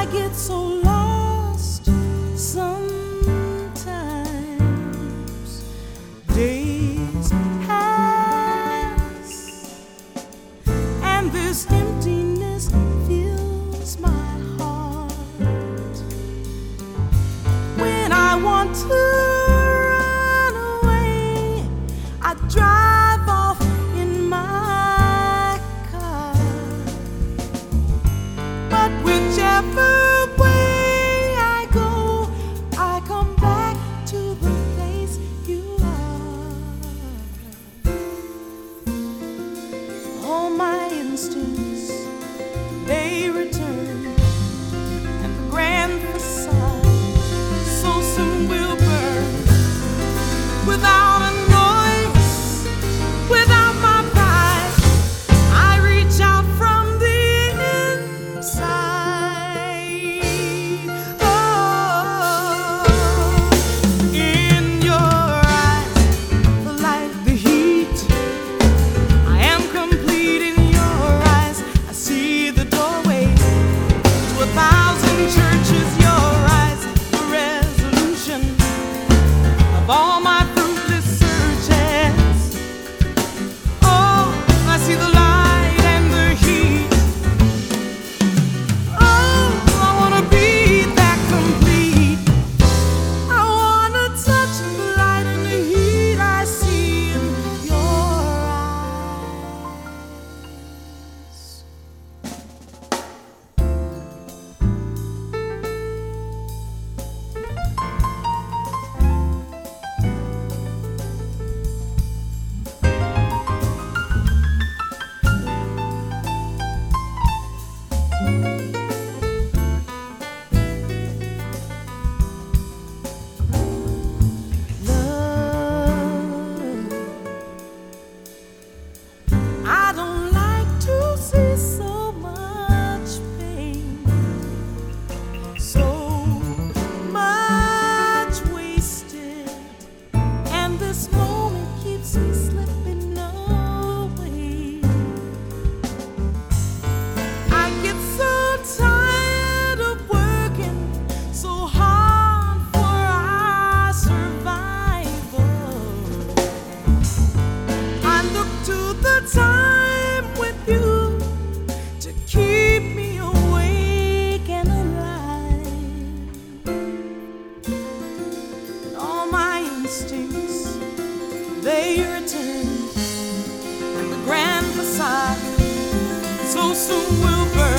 get so lost sometimes. Days pass and this emptiness fills my heart. When I want to run away, I drive off in my car. But whichever way I go, I come back to the place you are. All my instincts, they return, and the grand facade so soon will burn. Without a noise, without my pride, I reach out from the inside. Oh, in your eyes, the light, the heat, I am complete. In your eyes, I see the doorway to 1,000 churches. Your eyes, the resolution of all my fruitless searches. Oh, I see the light and the heat. Oh, I wanna be that complete. I wanna touch the light and the heat I see in your eyes. I don't like to see so much pain, so much wasted, and this moment keeps me slipping away. I get so tired of working so hard for our survival. I look to the time with you to keep me awake and alive. And all my instincts, they return, and the grand facade so soon will burn.